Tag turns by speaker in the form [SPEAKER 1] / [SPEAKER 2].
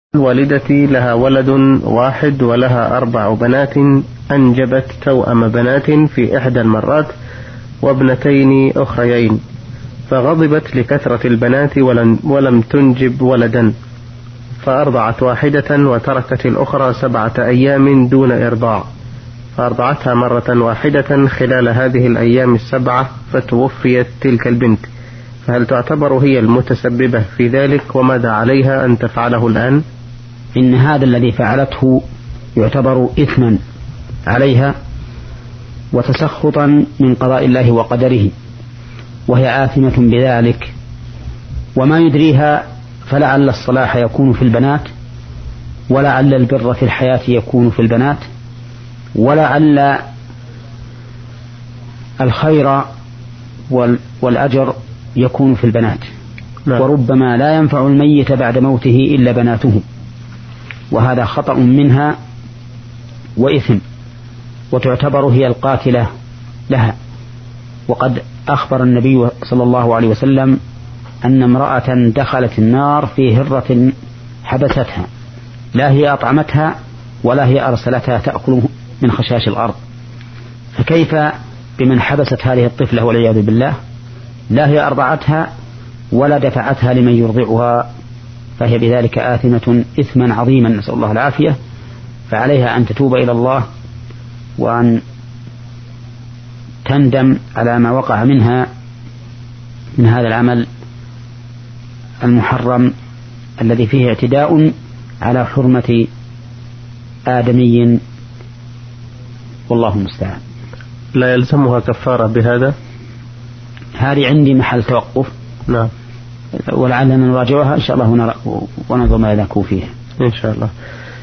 [SPEAKER 1] والدتي لها ولد واحد ولها 4 بنات، أنجبت توأم بنات في إحدى المرات وابنتين أخريين، فغضبت لكثرة البنات ولم تنجب ولدا، فأرضعت واحدة وتركت الأخرى 7 أيام دون إرضاع، فأرضعتها مرة واحدة خلال هذه الأيام 7 فتوفيت تلك البنت، فهل تعتبر هي المتسببة في ذلك؟ وماذا عليها أن تفعله الآن؟
[SPEAKER 2] إن هذا الذي فعلته يعتبر إثما عليها وتسخطا من قضاء الله وقدره، وهي آثمة بذلك، وما يدريها فلعل الصلاح يكون في البنات، ولعل البر في الحياة يكون في البنات، ولعل الخير والأجر يكون في البنات. وربما لا ينفع الميت بعد موته إلا بناته، وهذا خطأ منها وإثم، وتعتبر هي القاتلة لها. أخبر النبي صلى الله عليه وسلم أن امرأة دخلت النار في هرة حبستها، لا هي أطعمتها ولا هي أرسلتها تأكل من خشاش الأرض، فكيف بمن حبست هذه الطفلة والعياذ بالله، لا هي أرضعتها ولا دفعتها لمن يرضعها، فهي بذلك آثمة إثما عظيما، نسأل الله العافية. فعليها أن تتوب إلى الله وأن تندم على ما وقع منها من هذا العمل المحرم الذي فيه اعتداء على حرمة آدمي، والله المستعان.
[SPEAKER 1] لا يلزمها كفارة بهذا؟
[SPEAKER 2] هذه عندي محل توقف،
[SPEAKER 1] نعم،
[SPEAKER 2] ولعلنا نراجعها إن شاء الله وننظر ما يذكر فيها
[SPEAKER 1] إن شاء الله.